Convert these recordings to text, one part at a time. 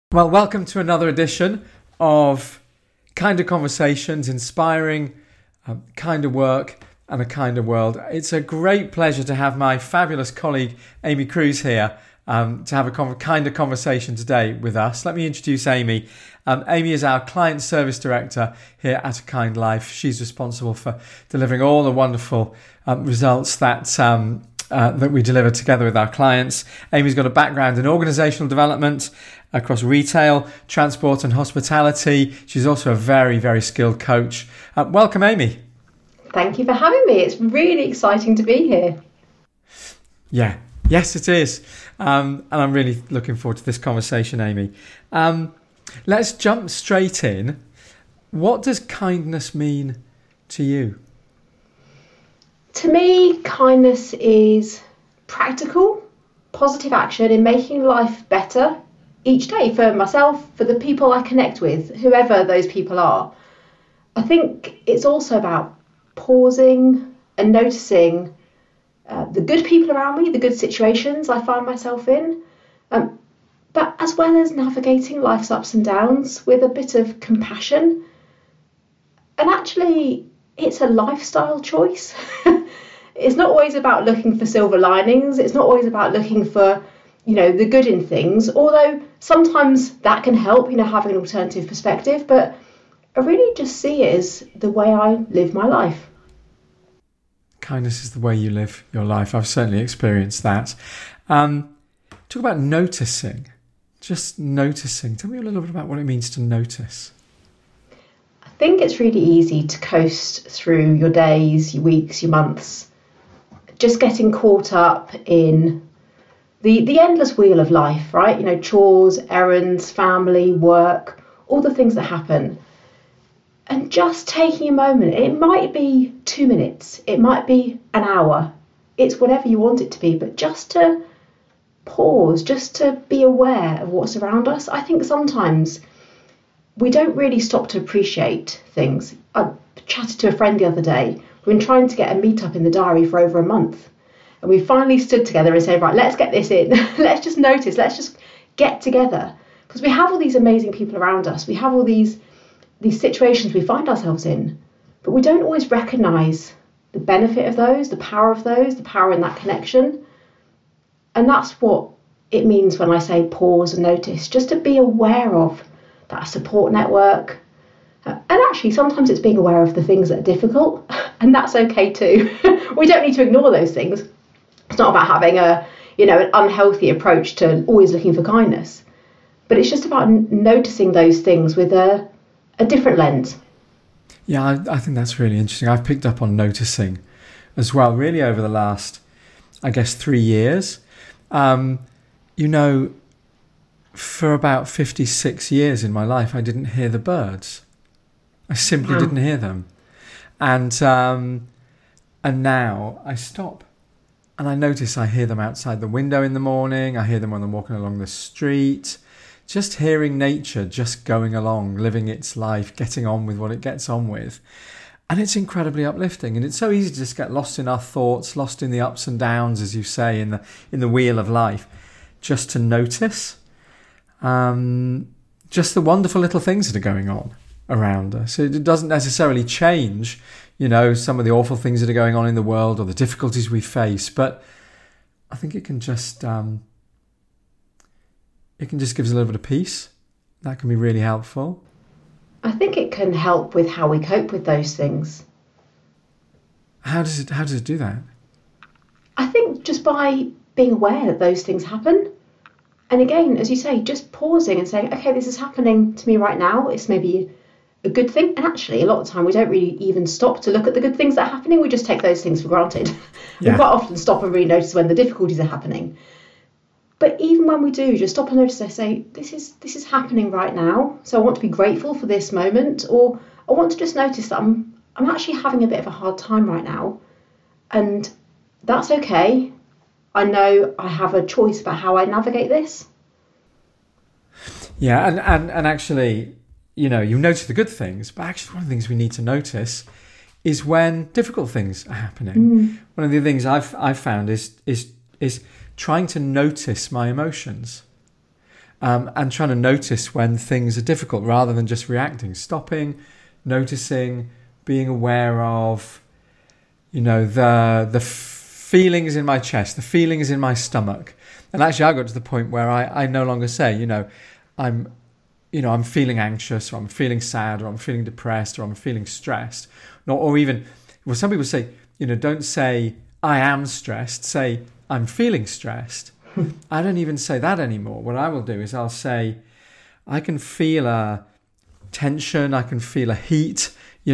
Well, welcome to another edition of Kinder Conversations, inspiring kinder work and a kinder world. It's a great pleasure to have my fabulous colleague Amy Cruz here to have a kinder conversation today with us. Let me introduce Amy. Amy is our Client Service Director here at A Kind Life. She's responsible for delivering all the wonderful results that we deliver together with our clients. Amy's got a background in organisational development across retail, transport and hospitality. She's also a very, very skilled coach. Welcome, Amy. Thank you for having me. It's really exciting to be here. Yes, it is. And I'm really looking forward to this conversation, Amy. Let's jump straight in. What does kindness mean to you? To me, kindness is practical, positive action in making life better each day for myself, for the people I connect with, whoever those people are. I think it's also about pausing and noticing the good people around me, the good situations I find myself in, but as well as navigating life's ups and downs with a bit of compassion. And actually, it's a lifestyle choice. It's not always about looking for silver linings. It's not always about looking for, the good in things, although sometimes that can help, having an alternative perspective. But I really just see it as the way I live my life. Kindness is the way you live your life. I've certainly experienced that. Talk about noticing. Just noticing. Tell me a little bit about what it means to notice. I think it's really easy to coast through your days, your weeks, your months, just getting caught up in the endless wheel of life, right? Chores, errands, family, work, all the things that happen. And just taking a moment, it might be 2 minutes, it might be an hour, it's whatever you want it to be, but just to pause, just to be aware of what's around us. I think sometimes we don't really stop to appreciate things. I chatted to a friend the other day. We've been trying to get a meet-up in the diary for over a month. And we finally stood together and said, right, let's get this in. Let's just notice. Let's just get together. Because we have all these amazing people around us. We have all these situations we find ourselves in. But we don't always recognise the benefit of those, the power in that connection. And that's what it means when I say pause and notice. Just to be aware of that support network. And actually, sometimes it's being aware of the things that are difficult. And that's okay too. We don't need to ignore those things. It's not about having an unhealthy approach to always looking for kindness, but it's just about noticing those things with a different lens. Yeah, I think that's really interesting. I've picked up on noticing as well, really over the last, 3 years. For about 56 years in my life, I didn't hear the birds. I simply didn't hear them. And now I stop. And I notice I hear them outside the window in the morning. I hear them when I'm walking along the street. Just hearing nature, just going along, living its life, getting on with what it gets on with. And it's incredibly uplifting. And it's so easy to just get lost in our thoughts, lost in the ups and downs, as you say, in the wheel of life. Just to notice just the wonderful little things that are going on around us. It doesn't necessarily change some of the awful things that are going on in the world or the difficulties we face, but I think it can just give us a little bit of peace. That can be really helpful. I think it can help with how we cope with those things. How does it do that? I think just by being aware that those things happen. And again, as you say, just pausing and saying, okay, this is happening to me right now. It's maybe a good thing. And actually, a lot of the time, we don't really even stop to look at the good things that are happening. We just take those things for granted. Yeah. We quite often stop and really notice when the difficulties are happening. But even when we do, just stop and notice, I say, this is happening right now. So I want to be grateful for this moment. Or I want to just notice that I'm actually having a bit of a hard time right now. And that's okay. I know I have a choice about how I navigate this. Yeah, and actually, you notice the good things, but actually one of the things we need to notice is when difficult things are happening. One of the things I've found is trying to notice my emotions. and trying to notice when things are difficult rather than just reacting. Stopping, noticing, being aware of, the feelings in my chest, the feelings in my stomach. And actually, I got to the point where I no longer say, I'm feeling anxious, or I'm feeling sad, or I'm feeling depressed, or I'm feeling stressed. Or even, some people say, don't say I am stressed, say I'm feeling stressed. I don't even say that anymore. What I will do is I'll say, I can feel a tension, I can feel a heat, in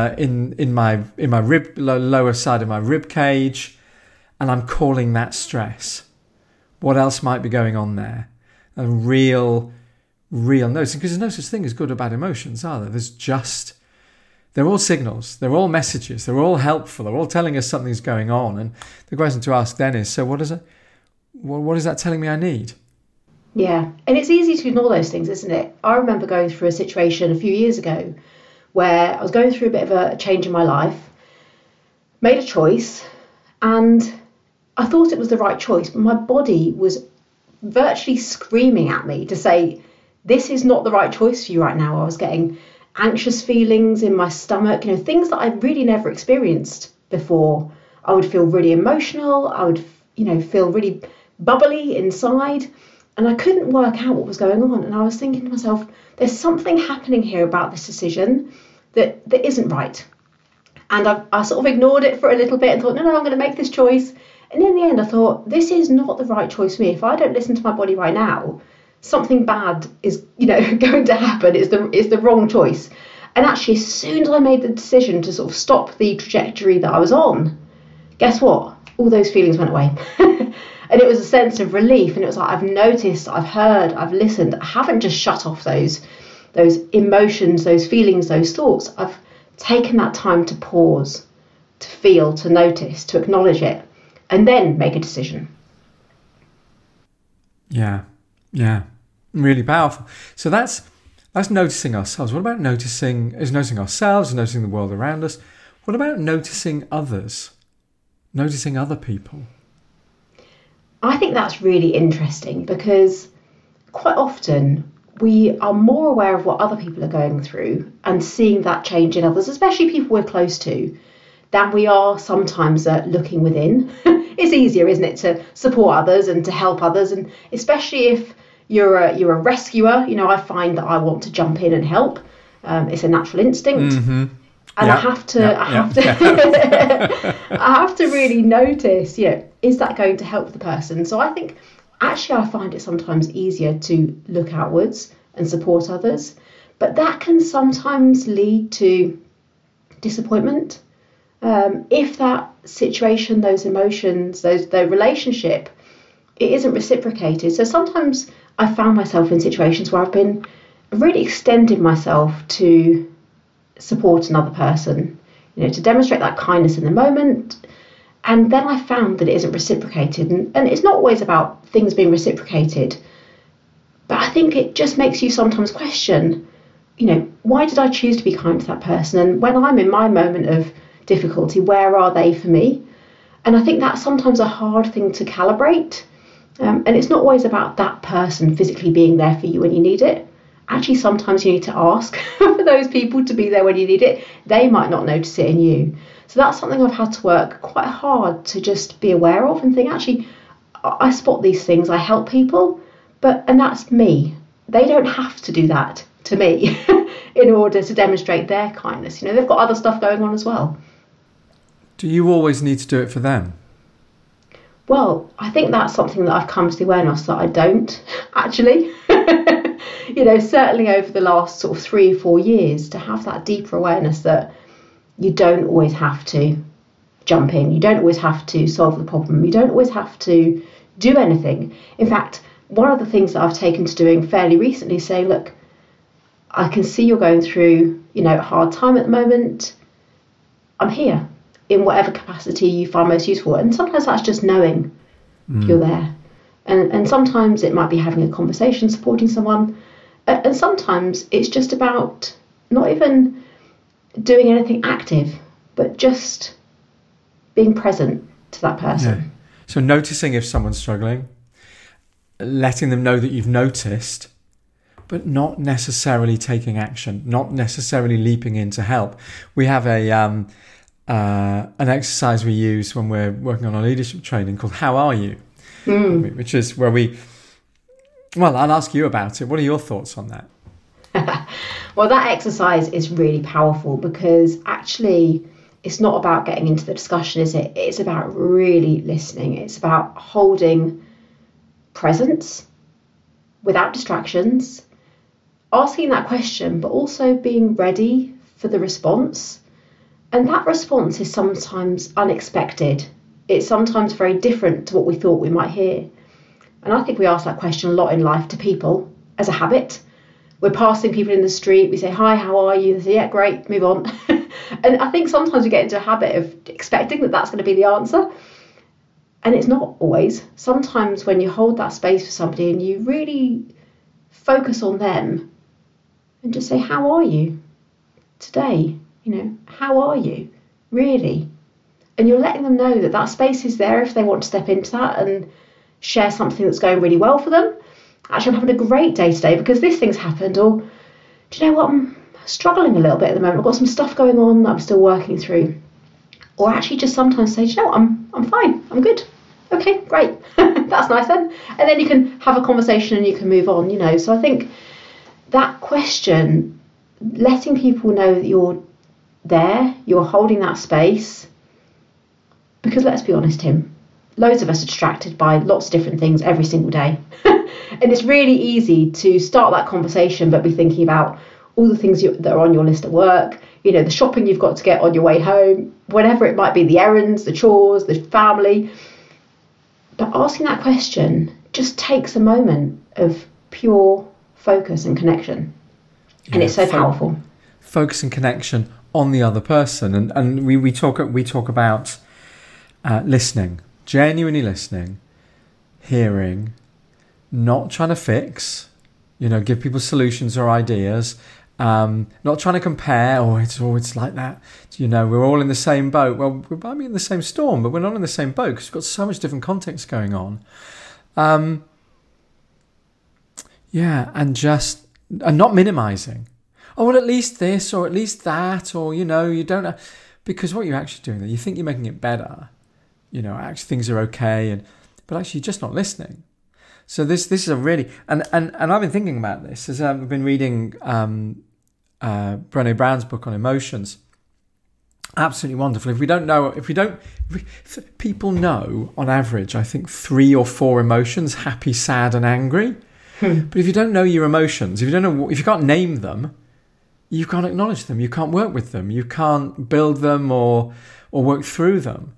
my lower side of my rib cage, and I'm calling that stress. What else might be going on there? A real noticing, because there's no such thing as good or bad emotions, are there? They're all signals, they're all messages, they're all helpful, they're all telling us something's going on. And the question to ask then is, so what is that telling me I need? Yeah, and it's easy to ignore those things, isn't it? I remember going through a situation a few years ago where I was going through a bit of a change in my life, made a choice, and I thought it was the right choice, but my body was virtually screaming at me to say, this is not the right choice for you right now. I was getting anxious feelings in my stomach, things that I'd really never experienced before. I would feel really emotional. I would, feel really bubbly inside, and I couldn't work out what was going on. And I was thinking to myself, there's something happening here about this decision that isn't right. And I sort of ignored it for a little bit and thought, no, I'm going to make this choice. And in the end, I thought, this is not the right choice for me. If I don't listen to my body right now, something bad is, going to happen. It's the wrong choice. And actually, as soon as I made the decision to sort of stop the trajectory that I was on, guess what? All those feelings went away. And it was a sense of relief. And it was like, I've noticed, I've heard, I've listened. I haven't just shut off those emotions, those feelings, those thoughts. I've taken that time to pause, to feel, to notice, to acknowledge it, and then make a decision. Yeah. Really powerful. So that's noticing ourselves. What about noticing ourselves, noticing the world around us? What about noticing others? Noticing other people? I think that's really interesting, because quite often we are more aware of what other people are going through and seeing that change in others, especially people we're close to, than we are sometimes looking within. It's easier, isn't it, to support others and to help others, and especially if you're a rescuer. I find that I want to jump in and help. It's a natural instinct. Mm-hmm. And I have to really notice, is that going to help the person? So I think actually I find it sometimes easier to look outwards and support others, but that can sometimes lead to disappointment. If that situation, those emotions, the relationship, it isn't reciprocated. So sometimes I found myself in situations where I've been really extending myself to support another person, to demonstrate that kindness in the moment. And then I found that it isn't reciprocated. And it's not always about things being reciprocated, but I think it just makes you sometimes question, why did I choose to be kind to that person? And when I'm in my moment of difficulty, where are they for me? And I think that's sometimes a hard thing to calibrate. And it's not always about that person physically being there for you when you need it. Actually, sometimes you need to ask for those people to be there when you need it. They might not notice it in you. So that's something I've had to work quite hard to just be aware of and think, actually, I spot these things, I help people, and that's me. They don't have to do that to me in order to demonstrate their kindness. They've got other stuff going on as well. Do you always need to do it for them? Well, I think that's something that I've come to the awareness that I don't, actually. Certainly over the last sort of 3 or 4 years, to have that deeper awareness that you don't always have to jump in. You don't always have to solve the problem. You don't always have to do anything. In fact, one of the things that I've taken to doing fairly recently is saying, look, I can see you're going through, a hard time at the moment. I'm here in whatever capacity you find most useful. And sometimes that's just knowing you're there. And sometimes it might be having a conversation, supporting someone. And sometimes it's just about not even doing anything active, but just being present to that person. Yeah. So noticing if someone's struggling, letting them know that you've noticed, but not necessarily taking action, not necessarily leaping in to help. We have an exercise we use when we're working on our leadership training called How Are You? Which is where I'll ask you about it. What are your thoughts on that? Well, that exercise is really powerful because actually it's not about getting into the discussion, is it? It's about really listening. It's about holding presence without distractions, asking that question, but also being ready for the response. And that response is sometimes unexpected. It's sometimes very different to what we thought we might hear. And I think we ask that question a lot in life to people as a habit. We're passing people in the street, we say, hi, how are you? They say, yeah, great, move on. And I think sometimes we get into a habit of expecting that that's going to be the answer. And it's not always. Sometimes when you hold that space for somebody and you really focus on them and just say, how are you today? How are you really? And you're letting them know that that space is there if they want to step into that and share something that's going really well for them. Actually, I'm having a great day today because this thing's happened. Or, do you know what? I'm struggling a little bit at the moment. I've got some stuff going on that I'm still working through. Or actually just sometimes say, do you know what? I'm fine. I'm good. Okay, great. That's nice then. And then you can have a conversation and you can move on, So I think that question, letting people know that you're there, you're holding that space. Because let's be honest, Tim, loads of us are distracted by lots of different things every single day. And it's really easy to start that conversation but be thinking about all the things that are on your list at work, the shopping you've got to get on your way home, whatever it might be, the errands, the chores, the family. But asking that question just takes a moment of pure focus and connection. Yeah, and it's so powerful. Focus and connection on the other person. And we talk about listening, genuinely listening, hearing, not trying to fix, give people solutions or ideas, not trying to compare, it's like that. We're all in the same boat. Well, we might be in the same storm, but we're not in the same boat because we've got so much different context going on. And not minimizing. Oh, well, at least this or at least that, or, you don't know. Because what you're actually doing there, you think you're making it better. Actually things are okay, but actually you're just not listening. So this is a really, and I've been thinking about this as I've been reading Brené Brown's book on emotions. Absolutely wonderful. If people know on average, I think 3 or 4 emotions: happy, sad, and angry. But if you don't know your emotions, if you can't name them, you can't acknowledge them. You can't work with them. You can't build them or work through them.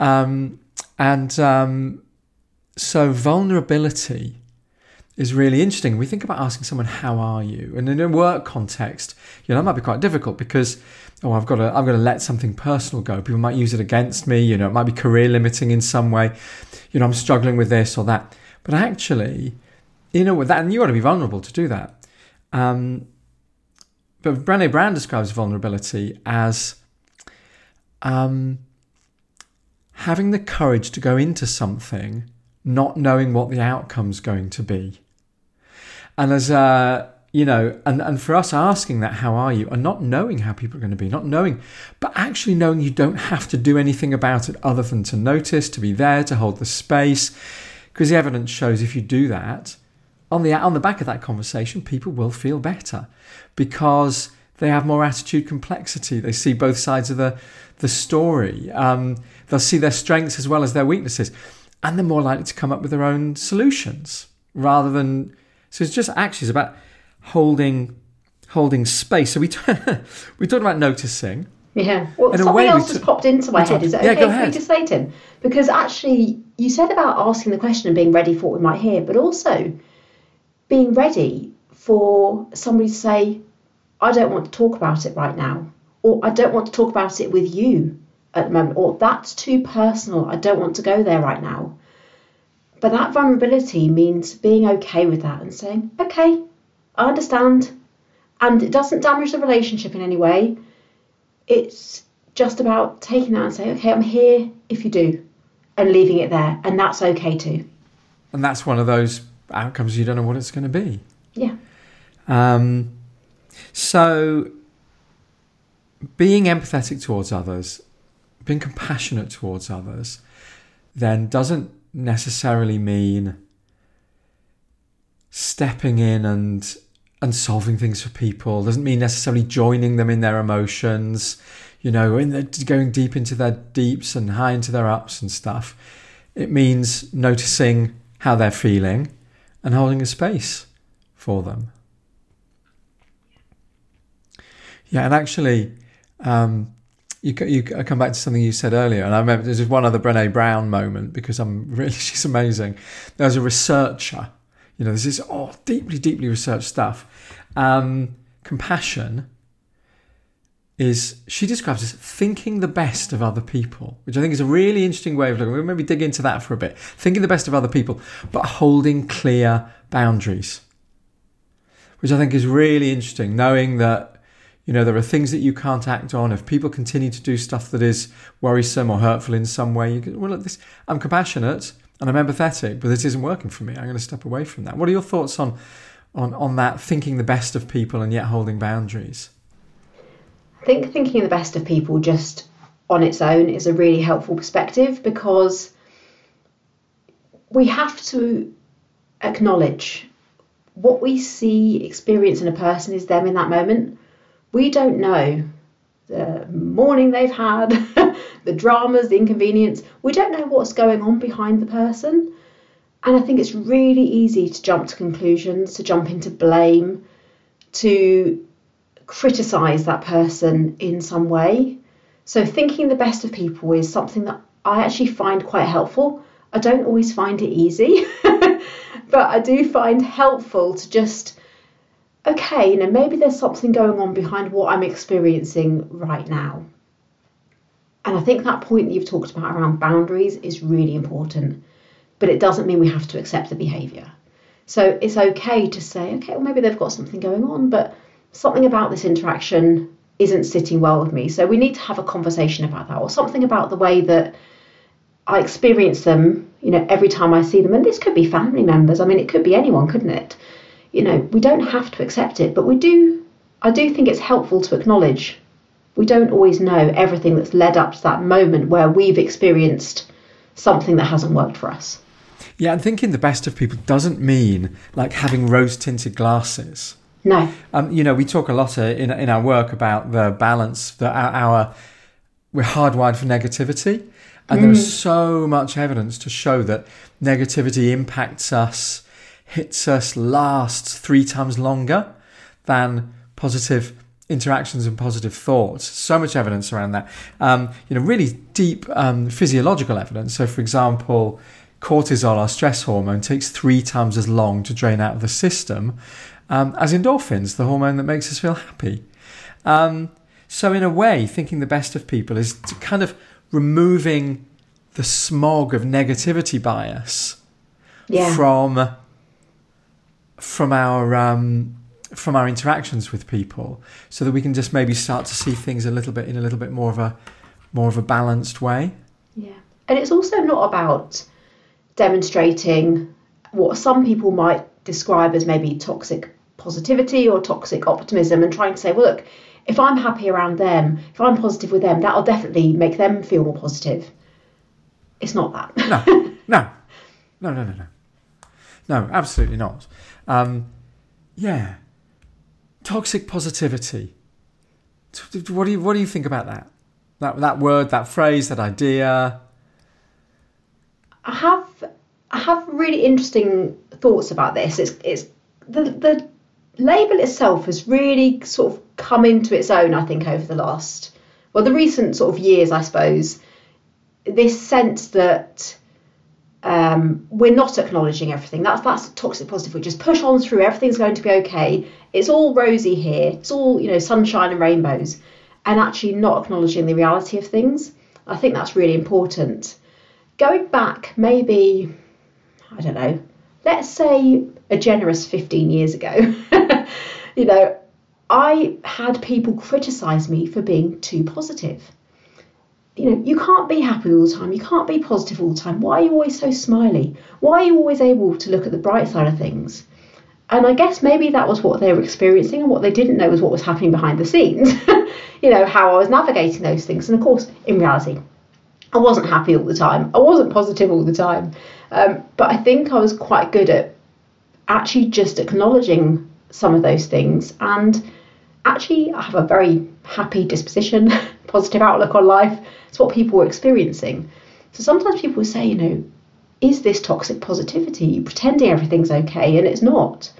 So vulnerability is really interesting. We think about asking someone, how are you? And in a work context, that might be quite difficult because, I've got to let something personal go. People might use it against me. It might be career limiting in some way. I'm struggling with this or that. But actually, with that, and you want to be vulnerable to do that. But Brené Brown describes vulnerability as having the courage to go into something not knowing what the outcome's going to be. And as and for us asking that, how are you, and not knowing how people are going to be, not knowing, but actually knowing you don't have to do anything about it other than to notice, to be there, to hold the space. Because the evidence shows if you do that, on the back of that conversation, people will feel better because they have more attitude complexity. They see both sides of the story. They'll see their strengths as well as their weaknesses. And they're more likely to come up with their own solutions rather than... So it's about holding space. So we talked about noticing. Yeah. Well, something else just popped into my head. Is it okay for me to say, Tim? Because actually, you said about asking the question and being ready for what we might hear, but also being ready for somebody to say, I don't want to talk about it right now, or I don't want to talk about it with you at the moment, or that's too personal, I don't want to go there right now. But that vulnerability means being okay with that and saying, okay, I understand, and it doesn't damage the relationship in any way. It's just about taking that and saying, okay, I'm here if you do, and leaving it there, and that's okay too. And that's one of those outcomes you don't know what it's going to be. Yeah. So being empathetic towards others, being compassionate towards others, then doesn't necessarily mean stepping in and solving things for people. Doesn't mean necessarily joining them in their emotions, going deep into their deeps and high into their ups and stuff. It means noticing how they're feeling and holding a space for them. Yeah, and actually, you come back to something you said earlier, and I remember there's just one other Brené Brown moment, because she's amazing. There was a researcher, this is deeply, deeply researched stuff. Compassion she describes as thinking the best of other people, which I think is a really interesting way of looking. We'll maybe dig into that for a bit. Thinking the best of other people, but holding clear boundaries, which I think is really interesting, knowing that there are things that you can't act on. If people continue to do stuff that is worrisome or hurtful in some way, you go, well, look, I'm compassionate and I'm empathetic, but this isn't working for me. I'm going to step away from that. What are your thoughts on that, thinking the best of people and yet holding boundaries? I think thinking the best of people just on its own is a really helpful perspective, because we have to acknowledge what we see, experience in a person is them in that moment. We don't know the morning they've had, the dramas, the inconvenience. We don't know what's going on behind the person. And I think it's really easy to jump to conclusions, to jump into blame, to criticise that person in some way. So thinking the best of people is something that I actually find quite helpful. I don't always find it easy, but I do find helpful to just, okay, maybe there's something going on behind what I'm experiencing right now. And I think that point that you've talked about around boundaries is really important, but it doesn't mean we have to accept the behaviour. So it's okay to say, okay, well, maybe they've got something going on, but something about this interaction isn't sitting well with me. So we need to have a conversation about that, or something about the way that I experience them, every time I see them. And this could be family members. I mean, it could be anyone, couldn't it? We don't have to accept it, but I do think it's helpful to acknowledge we don't always know everything that's led up to that moment where we've experienced something that hasn't worked for us. Yeah, and thinking the best of people doesn't mean like having rose-tinted glasses. No. We talk a lot in our work about the balance that we're hardwired for negativity, and there's so much evidence to show that negativity impacts us, hits us, lasts 3 times longer than positive interactions and positive thoughts. So much evidence around that. Really deep physiological evidence. So, for example, cortisol, our stress hormone, takes 3 times as long to drain out of the system as endorphins, the hormone that makes us feel happy. So in a way, thinking the best of people is to kind of removing the smog of negativity bias from our interactions with people, so that we can just maybe start to see things in a little bit more of a balanced way. Yeah, and it's also not about demonstrating what some people might describe as maybe toxic positivity or toxic optimism, and trying to say, well, look, if I'm happy around them, if I'm positive with them, that'll definitely make them feel more positive. It's not that. No, absolutely not. Toxic positivity. What do you think about that? That word, that phrase, that idea? I have really interesting thoughts about this. It's the label itself has really sort of come into its own, I think, over the recent sort of years, I suppose. This sense that we're not acknowledging everything. That's toxic positive. We just push on through. Everything's going to be okay. It's all rosy here. It's all, sunshine and rainbows, and actually not acknowledging the reality of things. I think that's really important. Going back, maybe, I don't know, let's say a generous 15 years ago, I had people criticise me for being too positive. you can't be happy all the time. You can't be positive all the time. Why are you always so smiley? Why are you always able to look at the bright side of things? And I guess maybe that was what they were experiencing, and what they didn't know was what was happening behind the scenes. How I was navigating those things. And of course, in reality, I wasn't happy all the time. I wasn't positive all the time. But I think I was quite good at actually just acknowledging some of those things. And actually, I have a very happy disposition, positive outlook on life. It's what people were experiencing. So sometimes people will say, is this toxic positivity? You're pretending everything's okay, and it's not.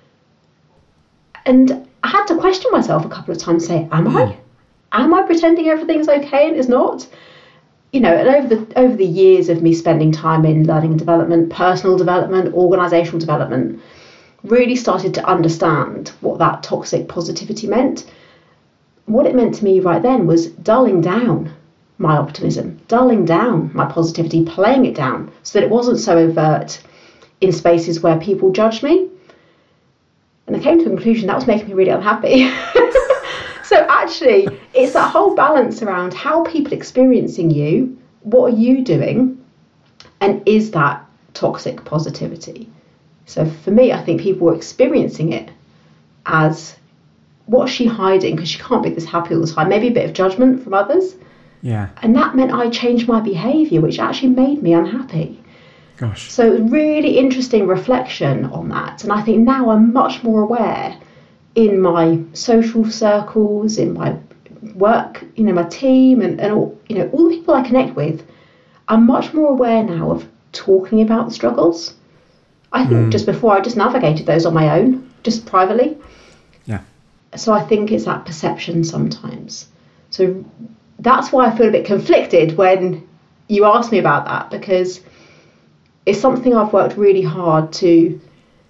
And I had to question myself a couple of times, say, am I? Am I pretending everything's okay and it's not? And over the years of me spending time in learning and development, personal development, organisational development, really started to understand what that toxic positivity meant. What it meant to me right then was dulling down my optimism, dulling down my positivity, playing it down so that it wasn't so overt in spaces where people judged me. And I came to a conclusion that was making me really unhappy. So actually, it's that whole balance around how people are experiencing you, what are you doing, and is that toxic positivity? So for me, I think people were experiencing it as, what's she hiding? Because she can't be this happy all the time. Maybe a bit of judgment from others. Yeah. And that meant I changed my behaviour, which actually made me unhappy. Gosh. So it was really interesting reflection on that. And I think now I'm much more aware in my social circles, in my work, my team and all, all the people I connect with. I'm much more aware now of talking about the struggles. I think just before I just navigated those on my own, just privately. Yeah. So I think it's that perception sometimes. So that's why I feel a bit conflicted when you ask me about that, because it's something I've worked really hard to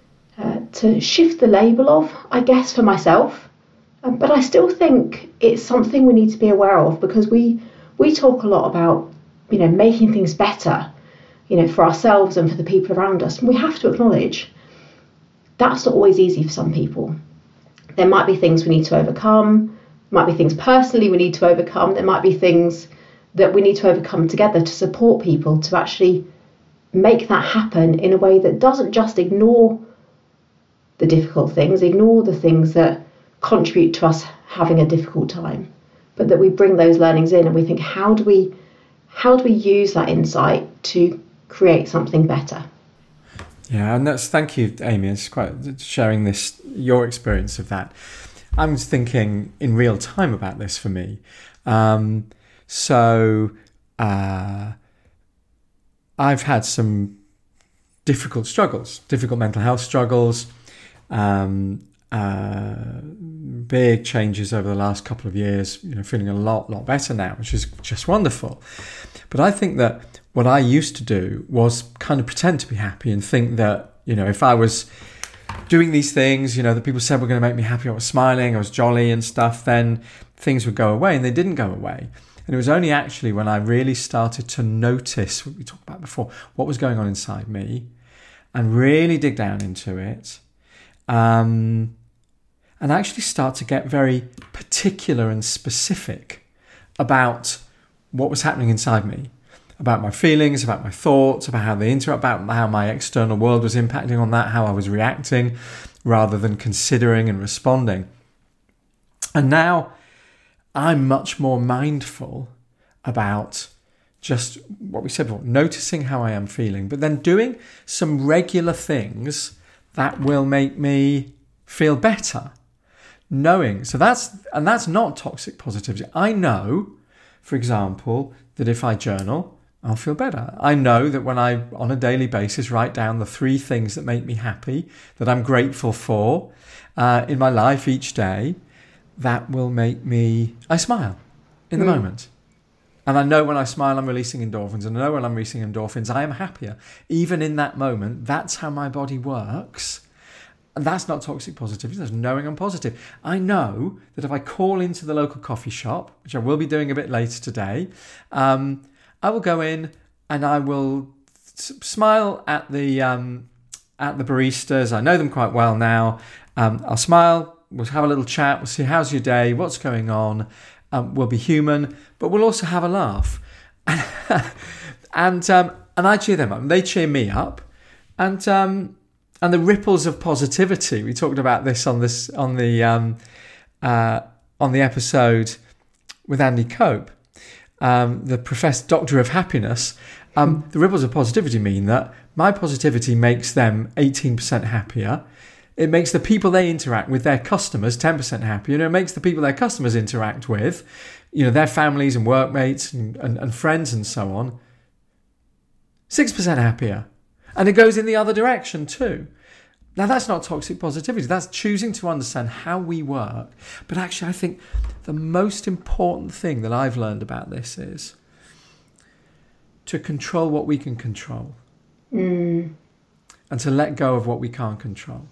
shift the label of, I guess, for myself. But I still think it's something we need to be aware of, because we talk a lot about, making things better, for ourselves and for the people around us. And we have to acknowledge that's not always easy for some people. There might be things we need to overcome, might be things personally we need to overcome. There might be things that we need to overcome together to support people to actually make that happen in a way that doesn't just ignore the difficult things, ignore the things that contribute to us having a difficult time, but that we bring those learnings in and we think, how do we use that insight to create something better? Yeah, and thank you, Amy. It's quite sharing your experience of that. I'm thinking in real time about this for me. I've had some difficult mental health struggles, big changes over the last couple of years, feeling a lot better now, which is just wonderful. But I think that what I used to do was kind of pretend to be happy and think that, if I was doing these things, that people said were going to make me happy, I was smiling, I was jolly and stuff, then things would go away, and they didn't go away. And it was only actually when I really started to notice what we talked about before, what was going on inside me, and really dig down into it, and actually start to get very particular and specific about what was happening inside me, about my feelings, about my thoughts, about how they interact, about how my external world was impacting on that, how I was reacting, rather than considering and responding. And now I'm much more mindful about just what we said before, noticing how I am feeling, but then doing some regular things that will make me feel better. So that's not toxic positivity. I know, for example, that if I journal, I'll feel better. I know that when I, on a daily basis, write down the 3 things that make me happy, that I'm grateful for in my life each day, that will make I smile in the moment. And I know when I smile, I'm releasing endorphins. And I know when I'm releasing endorphins, I am happier. Even in that moment, that's how my body works. And that's not toxic positivity. That's knowing I'm positive. I know that if I call into the local coffee shop, which I will be doing a bit later today, I will go in and I will smile at the baristas. I know them quite well now. I'll smile. We'll have a little chat. We'll see how's your day, what's going on, We'll be human, but we'll also have a laugh. And I cheer them up, and they cheer me up, and the ripples of positivity. We talked about this on the episode with Andy Cope, the Professor Doctor of Happiness. The ripples of positivity mean that my positivity makes them 18% happier. It makes the people they interact with, their customers, 10% happier. And it makes the people their customers interact with, their families and workmates and friends and so on, 6% happier. And it goes in the other direction too. Now, that's not toxic positivity. That's choosing to understand how we work. But actually, I think the most important thing that I've learned about this is to control what we can control. And to let go of what we can't control.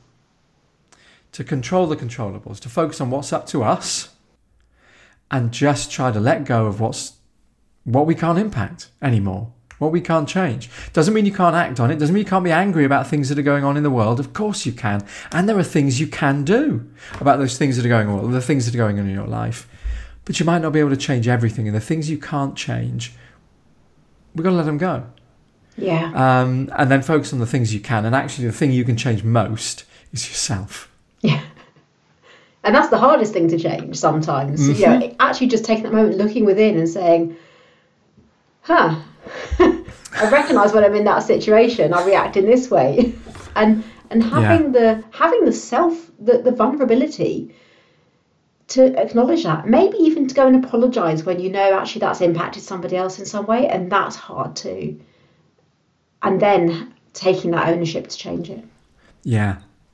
To control the controllables, to focus on what's up to us, and just try to let go of what we can't impact anymore, what we can't change. Doesn't mean you can't act on it, doesn't mean you can't be angry about things that are going on in the world. Of course you can. And there are things you can do about those things that are going on, the things that are going on in your life. But you might not be able to change everything, and the things you can't change, we've got to let them go. Yeah. And then focus on the things you can. And actually the thing you can change most is yourself. Yeah. And that's the hardest thing to change sometimes. Actually just taking that moment, looking within and saying, I recognise when I'm in that situation, I react in this way. And having the vulnerability to acknowledge that, maybe even to go and apologise when actually that's impacted somebody else in some way, and that's hard too. And then taking that ownership to change it. Yeah.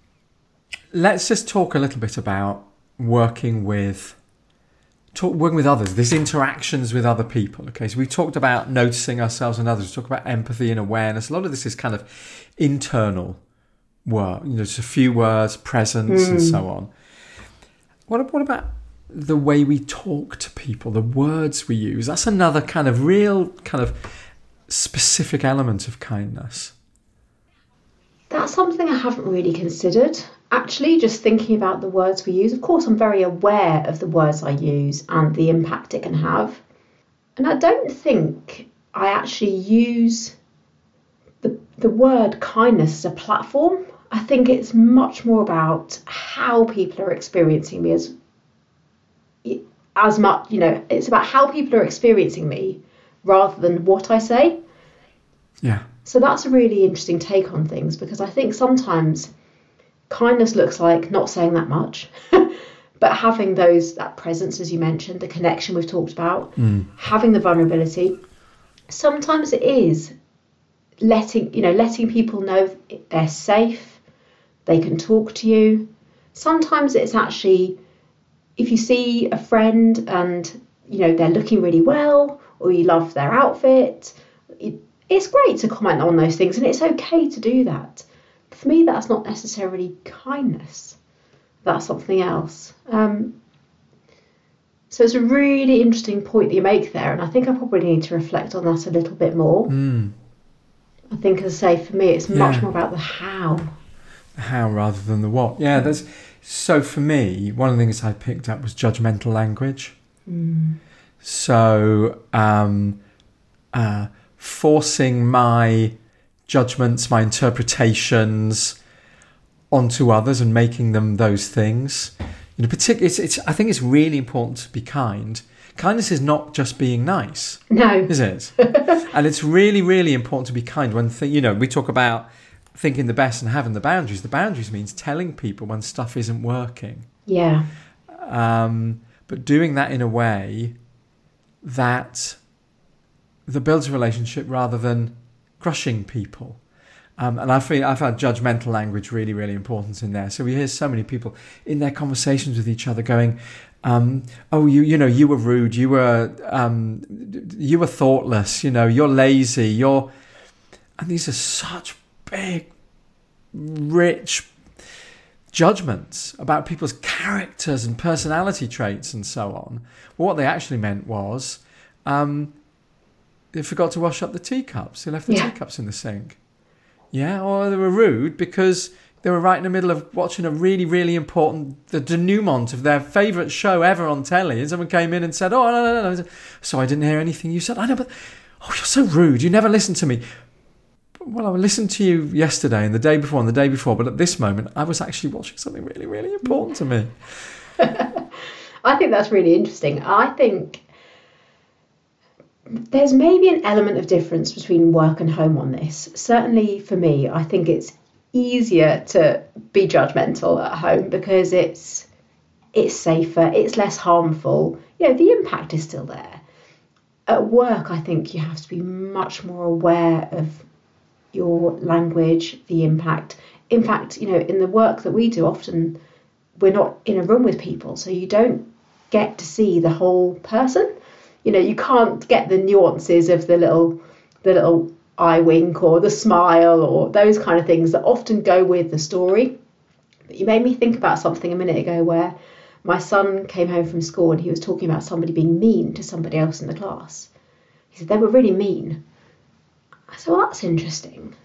Let's just talk a little bit about working with others, these interactions with other people. Okay, so we talked about noticing ourselves and others. We talked about empathy and awareness. A lot of this is kind of internal work. Just a few words, presence, and so on. What about the way we talk to people, the words we use? That's another kind of real kind of specific element of kindness. That's something I haven't really considered. Actually, just thinking about the words we use. Of course, I'm very aware of the words I use and the impact it can have. And I don't think I actually use the word kindness as a platform. I think it's much more about how people are experiencing me as much, it's about how people are experiencing me rather than what I say. Yeah. So that's a really interesting take on things, because I think sometimes kindness looks like not saying that much, but having that presence, as you mentioned, the connection we've talked about, having the vulnerability. Sometimes it is letting people know they're safe, they can talk to you. Sometimes it's actually, if you see a friend and they're looking really well, or you love their outfit, it's great to comment on those things, and it's okay to do that. For me, that's not necessarily kindness. That's something else. So it's a really interesting point that you make there, and I think I probably need to reflect on that a little bit more. I think, as I say, for me, it's much more about the how. The how rather than the what. Yeah, so for me, one of the things I picked up was judgmental language. So forcing my judgments, my interpretations onto others and making them those things. Particularly, I think it's really important to be kind. Kindness is not just being nice. No. Is it? And it's really, really important to be kind when, we talk about thinking the best and having the boundaries. The boundaries means telling people when stuff isn't working. Yeah. But doing that in a way that builds a relationship rather than crushing people. And I found judgmental language really, really important in there. So we hear so many people in their conversations with each other going, you were rude, you were thoughtless, you're lazy, and these are such big, rich judgments about people's characters and personality traits and so on. Well, what they actually meant was they forgot to wash up the teacups. They left the teacups in the sink. Yeah, or they were rude because they were right in the middle of watching a really, really important, the denouement of their favourite show ever on telly, and someone came in and said, oh, no. So I didn't hear anything you said. I know, but, oh, you're so rude. You never listen to me. Well, I listened to you yesterday and the day before and the day before, but at this moment, I was actually watching something really, really important to me. I think that's really interesting. I think there's maybe an element of difference between work and home on this. Certainly for me, I think it's easier to be judgmental at home because it's safer, it's less harmful. You know, the impact is still there. At work, I think you have to be much more aware of your language, the impact. In fact, you know, in the work that we do, often we're not in a room with people, so you don't get to see the whole person. You know, you can't get the nuances of the little eye wink or the smile or those kind of things that often go with the story. But you made me think about something a minute ago where my son came home from school and he was talking about somebody being mean to somebody else in the class. He said they were really mean. I said, well, that's interesting.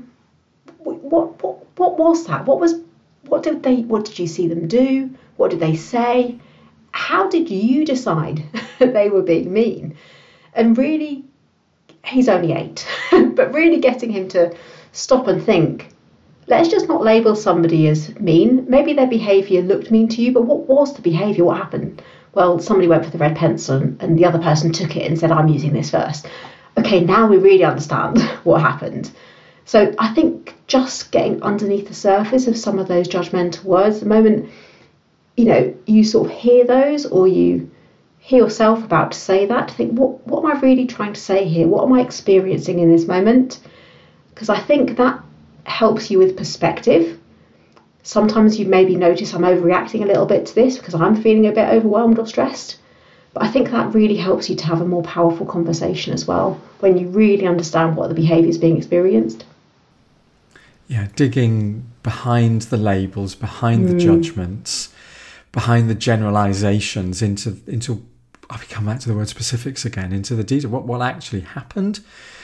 What was that? What did you see them do? What did they say? How did you decide they were being mean? And really, he's only 8, but really getting him to stop and think, let's just not label somebody as mean. Maybe their behaviour looked mean to you, but what was the behaviour? What happened? Well, somebody went for the red pencil and the other person took it and said, I'm using this first. Okay, now we really understand what happened. So I think just getting underneath the surface of some of those judgmental words, the moment, you know, you sort of hear those or you hear yourself about to say that, to think, what am I really trying to say here? What am I experiencing in this moment? Because I think that helps you with perspective. Sometimes you maybe notice I'm overreacting a little bit to this because I'm feeling a bit overwhelmed or stressed. But I think that really helps you to have a more powerful conversation as well, when you really understand what the behaviour is being experienced. Yeah, digging behind the labels, behind the judgments, behind the generalisations into I come back to the word specifics again, into the detail, what actually happened,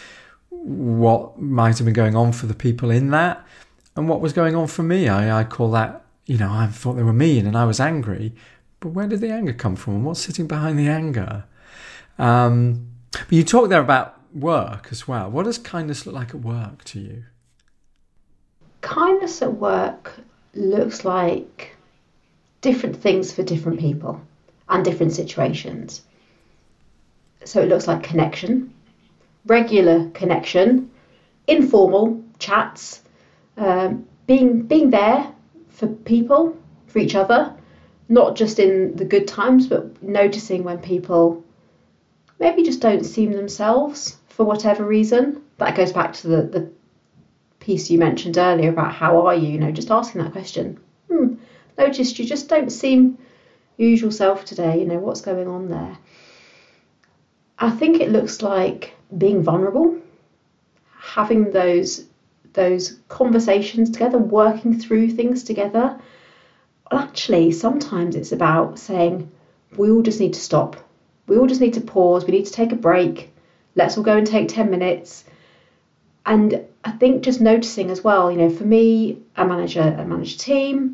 what might have been going on for the people in that, and what was going on for me. I call that, you know, I thought they were mean and I was angry. But where did the anger come from? And what's sitting behind the anger? But you talk there about work as well. What does kindness look like at work to you? Kindness at work looks like different things for different people and different situations. So it looks like connection, regular connection, informal chats, being there for people, for each other. Not just in the good times, but noticing when people maybe just don't seem themselves for whatever reason. That goes back to the piece you mentioned earlier about how are you, just asking that question. Noticed you just don't seem your usual self today, what's going on there? I think it looks like being vulnerable, having those conversations together, working through things together. Actually, sometimes it's about saying, we all just need to stop. We all just need to pause. We need to take a break. Let's all go and take 10 minutes. And I think just noticing as well, for me, I manage a team.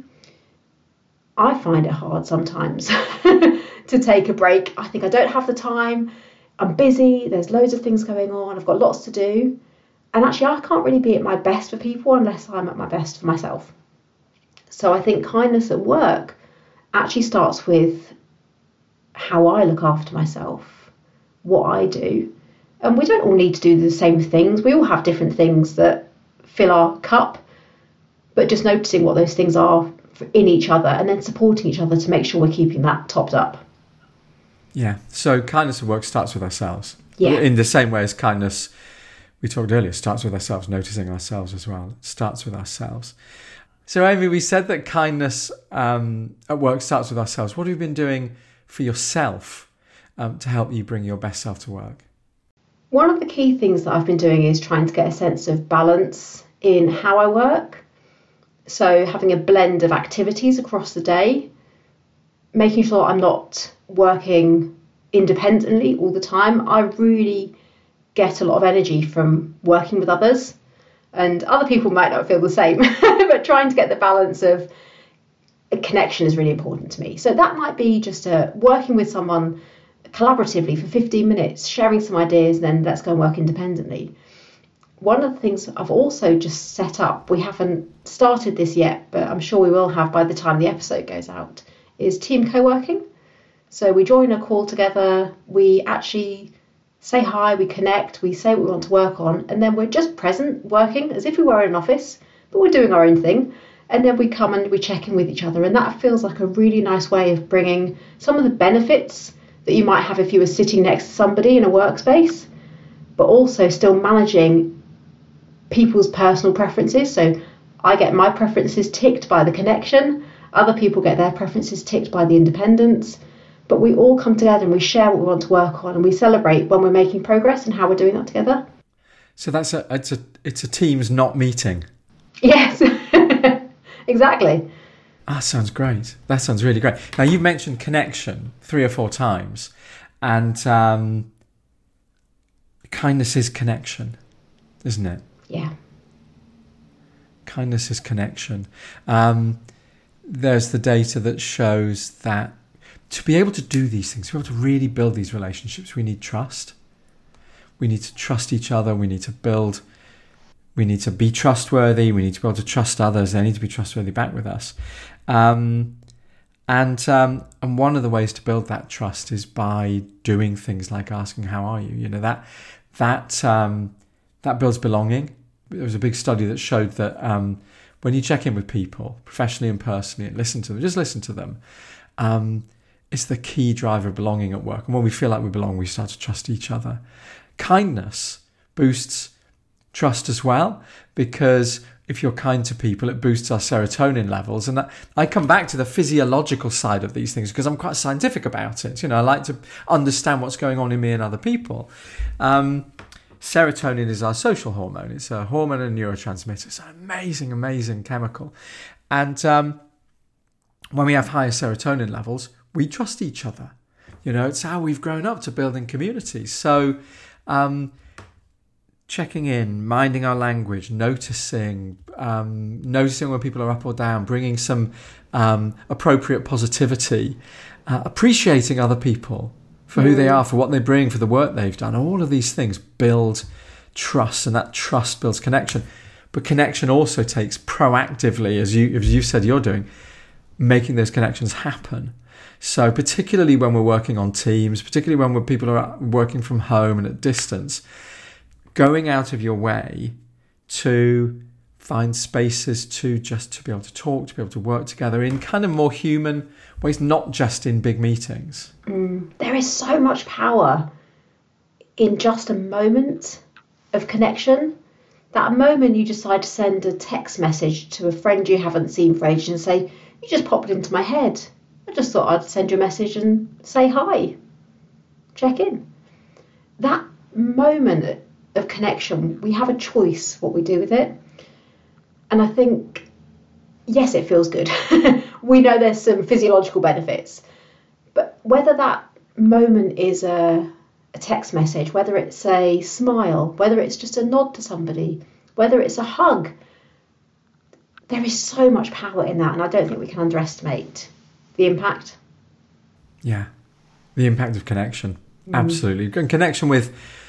I find it hard sometimes to take a break. I think I don't have the time. I'm busy. There's loads of things going on. I've got lots to do. And actually, I can't really be at my best for people unless I'm at my best for myself. So I think kindness at work actually starts with how I look after myself, what I do. And we don't all need to do the same things. We all have different things that fill our cup, but just noticing what those things are in each other and then supporting each other to make sure we're keeping that topped up. Yeah, so kindness at work starts with ourselves. Yeah. In the same way as kindness, we talked earlier, starts with ourselves, noticing ourselves as well. It starts with ourselves. So, Amy, we said that kindness at work starts with ourselves. What have you been doing for yourself to help you bring your best self to work? One of the key things that I've been doing is trying to get a sense of balance in how I work. So having a blend of activities across the day, making sure I'm not working independently all the time. I really get a lot of energy from working with others. And other people might not feel the same, but trying to get the balance of connection is really important to me. So that might be just working with someone collaboratively for 15 minutes, sharing some ideas, then let's go and work independently. One of the things I've also just set up, we haven't started this yet, but I'm sure we will have by the time the episode goes out, is team co-working. So we join a call together, we actually say hi, we connect, we say what we want to work on, and then we're just present working as if we were in an office, but we're doing our own thing. And then we come and we check in with each other. And that feels like a really nice way of bringing some of the benefits that you might have if you were sitting next to somebody in a workspace, but also still managing people's personal preferences. So I get my preferences ticked by the connection. Other people get their preferences ticked by the independence. But we all come together and we share what we want to work on, and we celebrate when we're making progress and how we're doing that together. So it's a teams not meeting. Yes, exactly. Ah, sounds great. That sounds really great. Now, you've mentioned connection 3 or 4 times, and kindness is connection, isn't it? Yeah. Kindness is connection. There's the data that shows that to be able to do these things, to be able to really build these relationships, we need trust. We need to trust each other. We need to be trustworthy. We need to be able to trust others. They need to be trustworthy back with us. And one of the ways to build that trust is by doing things like asking, "How are you?" You know, that builds belonging. There was a big study that showed that when you check in with people, professionally and personally, and listen to them, it's the key driver of belonging at work. And when we feel like we belong, we start to trust each other. Kindness boosts trust as well, because if you're kind to people, it boosts our serotonin levels. And I come back to the physiological side of these things because I'm quite scientific about it. You know, I like to understand what's going on in me and other people. Serotonin is our social hormone. It's a hormone and neurotransmitter. It's an amazing, amazing chemical. And when we have higher serotonin levels, we trust each other. You know, it's how we've grown up to building communities. So checking in, minding our language, noticing when people are up or down, bringing some appropriate positivity, appreciating other people for who they are, for what they bring, for the work they've done. All of these things build trust, and that trust builds connection. But connection also takes proactively, as you said you're doing, making those connections happen. So particularly when we're working on teams, particularly when people are working from home and at distance, going out of your way to find spaces to be able to talk, to be able to work together in kind of more human ways, not just in big meetings. There is so much power in just a moment of connection. That moment you decide to send a text message to a friend you haven't seen for ages and say, "You just popped into my head. I just thought I'd send you a message and say hi, check in." That moment of connection, we have a choice what we do with it. And I think, yes, it feels good. We know there's some physiological benefits. But whether that moment is a text message, whether it's a smile, whether it's just a nod to somebody, whether it's a hug, there is so much power in that. And I don't think we can underestimate the impact. Yeah, the impact of connection. Absolutely. And connection with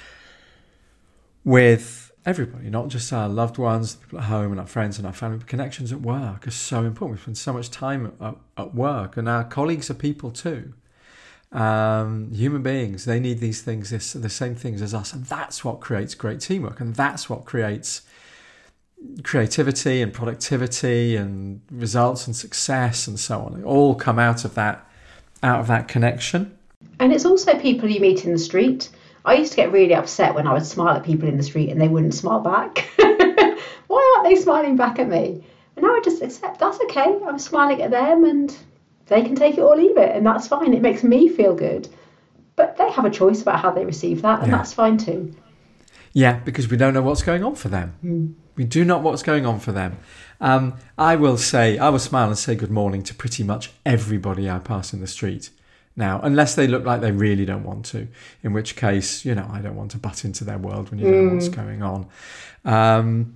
everybody, not just our loved ones, the people at home and our friends and our family, but connections at work are so important. We spend so much time at work, and our colleagues are people too. Human beings, they need these things, the same things as us, and that's what creates great teamwork, and that's what creates creativity and productivity and results and success and so on. They all come out of that connection. And it's also people you meet in the street. I used to get really upset when I would smile at people in the street and they wouldn't smile back. Why aren't they smiling back at me? And now I just accept that's okay. I'm smiling at them and they can take it or leave it, and that's fine. It makes me feel good. But they have a choice about how they receive that, and that's fine too. Yeah, because we don't know what's going on for them. We do not know what's going on for them. I will smile and say good morning to pretty much everybody I pass in the street now, unless they look like they really don't want to, in which case, I don't want to butt into their world when you don't know what's going on.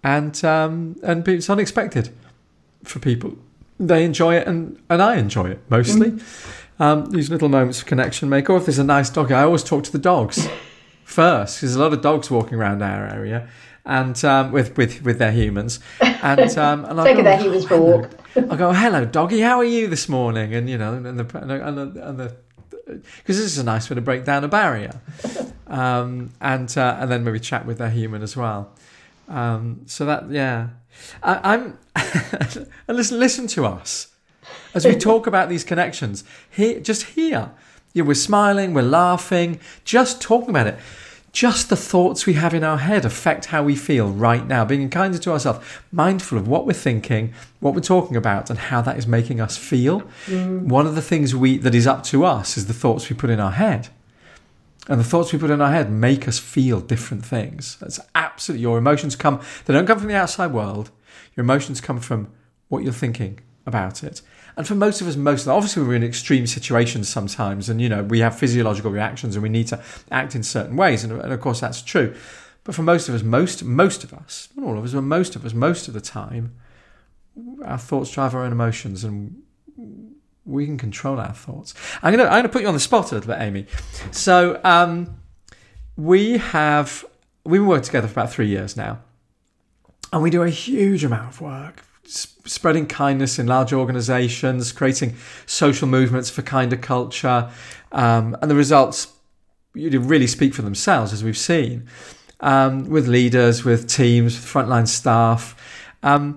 and it's unexpected for people. They enjoy it, and I enjoy it mostly. These little moments of connection make. Or if there's a nice dog, I always talk to the dogs first, because there's a lot of dogs walking around our area, and with their humans, and I'll taking their humans for a walk. I'll go, hello, doggy, how are you this morning? And the because this is a nice way to break down a barrier, and then maybe chat with their human as well. So that, yeah, I'm and listen to us as we talk about these connections. Here, we're smiling, we're laughing, just talking about it. Just the thoughts we have in our head affect how we feel right now. Being kinder to ourselves, mindful of what we're thinking, what we're talking about, and how that is making us feel. One of the things that is up to us is the thoughts we put in our head. And the thoughts we put in our head make us feel different things. That's absolutely, your emotions they don't come from the outside world. Your emotions come from what you're thinking about it. And for most of us, obviously we're in extreme situations sometimes, and we have physiological reactions and we need to act in certain ways, and of course that's true. But for most of us, most of us, not all of us, but most of us, most of the time, our thoughts drive our own emotions, and we can control our thoughts. I'm gonna put you on the spot a little bit, Amy. So we've been working together for about 3 years now, and we do a huge amount of work spreading kindness in large organisations, creating social movements for kinder culture, and the results really speak for themselves, as we've seen, with leaders, with teams, with frontline staff, and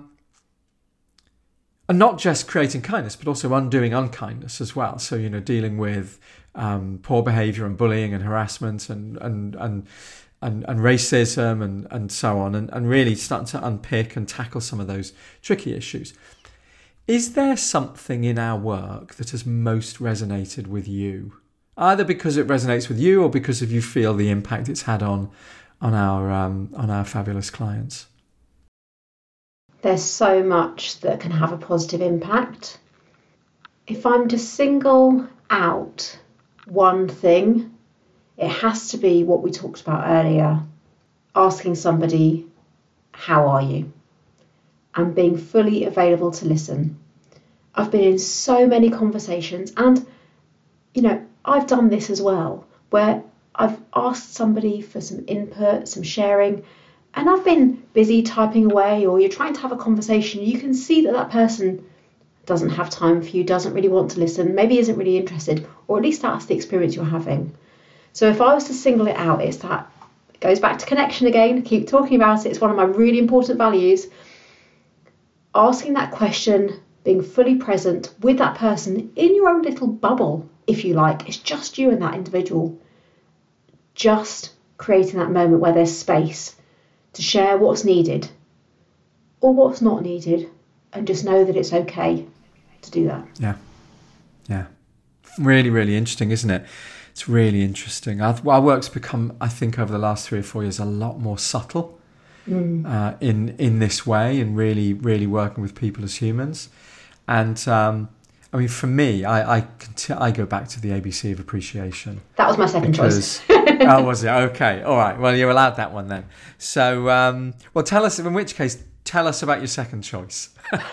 not just creating kindness, but also undoing unkindness as well. So, dealing with poor behaviour and bullying and harassment and racism and so on, and really starting to unpick and tackle some of those tricky issues. Is there something in our work that has most resonated with you, either because it resonates with you or because of you feel the impact it's had on our fabulous clients? There's so much that can have a positive impact. If I'm to single out one thing, it has to be what we talked about earlier, asking somebody, how are you? And being fully available to listen. I've been in so many conversations, and, I've done this as well, where I've asked somebody for some input, some sharing, and I've been busy typing away, or you're trying to have a conversation. You can see that person doesn't have time for you, doesn't really want to listen, maybe isn't really interested, or at least that's the experience you're having. So if I was to single it out, it goes back to connection again. Keep talking about it. It's one of my really important values. Asking that question, being fully present with that person in your own little bubble, if you like. It's just you and that individual. Just creating that moment where there's space to share what's needed or what's not needed, and just know that it's okay to do that. Yeah. Really, really interesting, isn't it? It's really interesting. Our work's become, I think, over the last 3 or 4 years, a lot more subtle in this way, and really, really working with people as humans. And for me, I go back to the ABC of appreciation. That was my second choice. Oh, was it? Okay, all right. Well, you're allowed that one then. So, tell us. In which case, tell us about your second choice.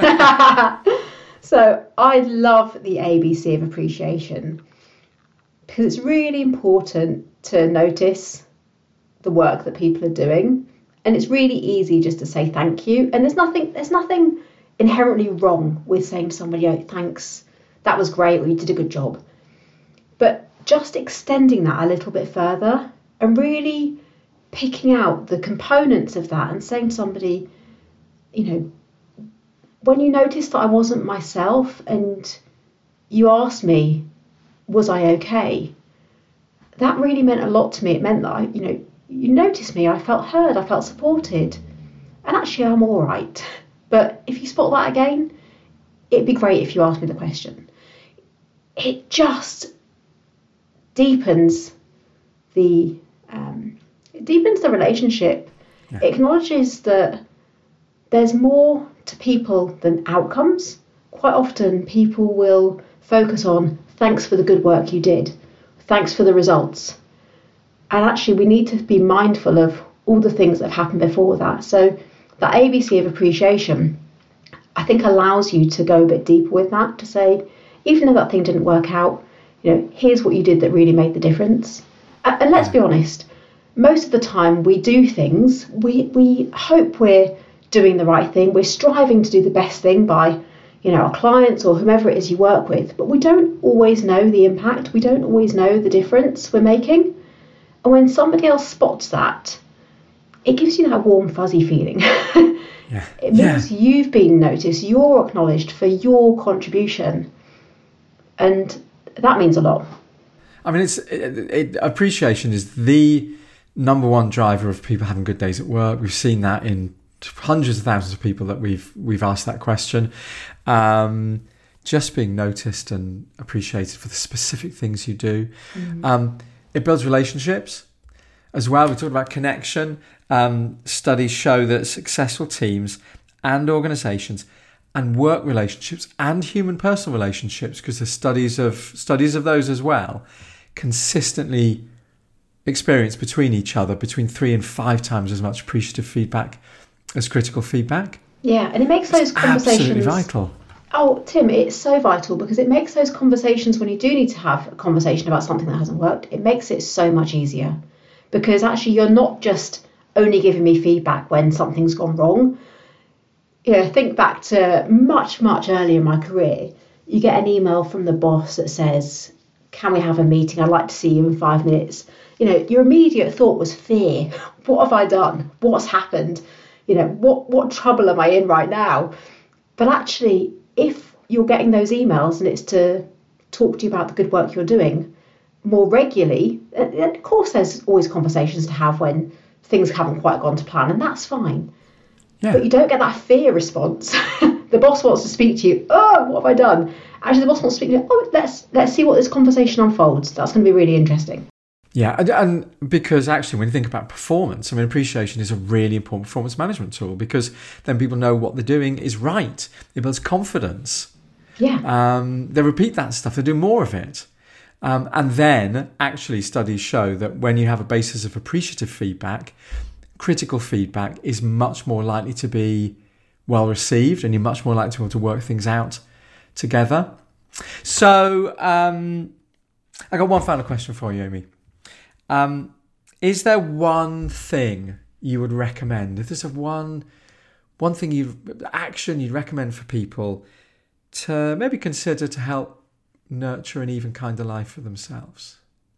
So, I love the ABC of appreciation, because it's really important to notice the work that people are doing, and it's really easy just to say thank you. And there's nothing inherently wrong with saying to somebody, "Oh, thanks, that was great," or "You did a good job." But just extending that a little bit further and really picking out the components of that and saying to somebody, when you noticed that I wasn't myself and you asked me, was I okay? That really meant a lot to me. It meant that you noticed me, I felt heard, I felt supported, and actually I'm all right. But if you spot that again, it'd be great if you asked me the question. It just deepens the relationship. Yeah. It acknowledges that there's more to people than outcomes. Quite often people will focus on thanks for the good work you did, thanks for the results. And actually we need to be mindful of all the things that have happened before that. So that ABC of appreciation, I think, allows you to go a bit deeper with that, to say, even though that thing didn't work out, here's what you did that really made the difference. And let's be honest, most of the time we do things, we hope we're doing the right thing, we're striving to do the best thing by, our clients or whomever it is you work with, but we don't always know the impact, we don't always know the difference we're making. And when somebody else spots that, it gives you that warm, fuzzy feeling. It means you've been noticed, you're acknowledged for your contribution. And that means a lot. I mean, appreciation is the number one driver of people having good days at work. We've seen that in hundreds of thousands of people that we've asked that question. Just being noticed and appreciated for the specific things you do. It builds relationships as well. We talked about connection. Studies show that successful teams and organizations and work relationships and human personal relationships, because there's studies of those as well, consistently experience between each other between 3 and 5 times as much appreciative feedback as critical feedback. Yeah, and it makes those conversations absolutely vital. Oh, Tim, it's so vital, because it makes those conversations, when you do need to have a conversation about something that hasn't worked, it makes it so much easier, because actually you're not just only giving me feedback when something's gone wrong. Think back to much, much earlier in my career. You get an email from the boss that says, "Can we have a meeting? I'd like to see you in 5 minutes." Your immediate thought was fear. What have I done? What's happened? What trouble am I in right now? But actually, if you're getting those emails and it's to talk to you about the good work you're doing more regularly, and of course there's always conversations to have when things haven't quite gone to plan, and that's fine. Yeah. But you don't get that fear response. The boss wants to speak to you. Oh, what have I done? Actually, the boss wants to speak to you. Oh, let's see what this conversation unfolds. That's going to be really interesting. Yeah, and because actually when you think about performance, I mean, appreciation is a really important performance management tool, because then people know what they're doing is right. It builds confidence. Yeah. They repeat that stuff. They do more of it. And then actually studies show that when you have a basis of appreciative feedback, critical feedback is much more likely to be well received, and you're much more likely to be able to work things out together. So I got one final question for you, Amy. Is there one thing you would recommend? If there's one thing action you'd recommend for people to maybe consider to help nurture an even kinder life for themselves?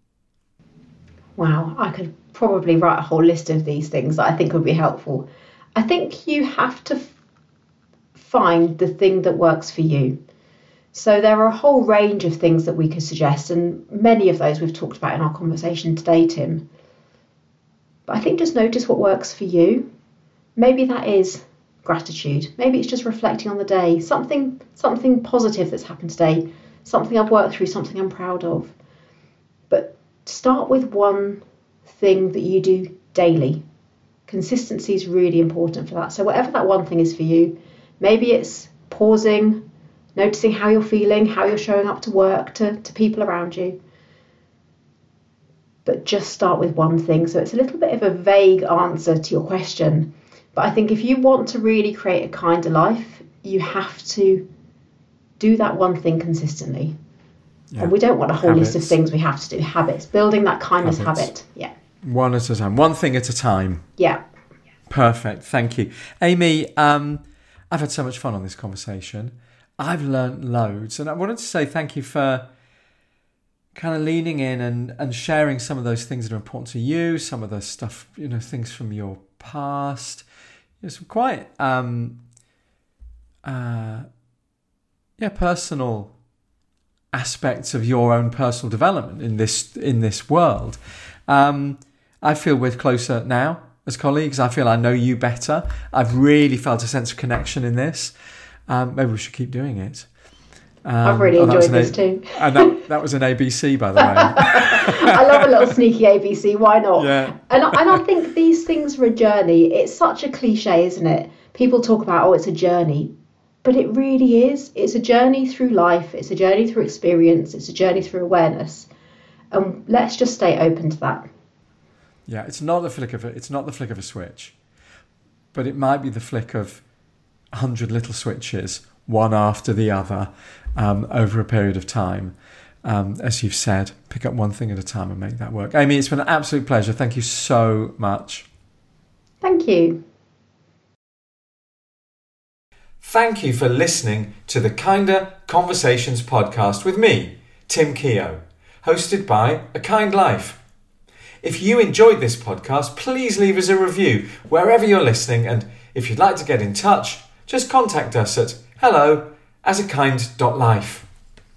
Wow, I could probably write a whole list of these things that I think would be helpful. I think you have to find the thing that works for you. So there are a whole range of things that we could suggest, and many of those we've talked about in our conversation today, Tim. But I think just notice what works for you. Maybe that is gratitude. Maybe it's just reflecting on the day, something positive that's happened today, something I've worked through, something I'm proud of. But start with one thing that you do daily. Consistency is really important for that. So whatever that one thing is for you, maybe it's pausing, noticing how you're feeling, how you're showing up to work, to people around you. But just start with one thing. So it's a little bit of a vague answer to your question. But I think if you want to really create a kinder life, you have to do that one thing consistently. Yeah. And we don't want a whole list of things we have to do. Habits, building that kindness habit. Yeah. One at a time, one thing at a time. Yeah. Perfect. Thank you. Amy, I've had so much fun on this conversation. I've learned loads, and I wanted to say thank you for kind of leaning in and sharing some of those things that are important to you, some of the stuff, things from your past. Some quite personal aspects of your own personal development in this world. I feel we're closer now as colleagues. I feel I know you better. I've really felt a sense of connection in this. Maybe we should keep doing it. I've really enjoyed this too. And that was an ABC, by the way. I love a little sneaky ABC. Why not? Yeah. And I think these things are a journey. It's such a cliche, isn't it? People talk about, it's a journey. But it really is. It's a journey through life. It's a journey through experience. It's a journey through awareness. And let's just stay open to that. Yeah, it's not the flick of a switch. but it might be the flick of 100 little switches, one after the other, over a period of time. As you've said, pick up one thing at a time and make that work. Amy, it's been an absolute pleasure. Thank you so much. Thank you. Thank you for listening to the Kinder Conversations podcast with me, Tim Keogh, hosted by A Kind Life. If you enjoyed this podcast, please leave us a review wherever you're listening, and if you'd like to get in touch, just contact us at hello@akind.life.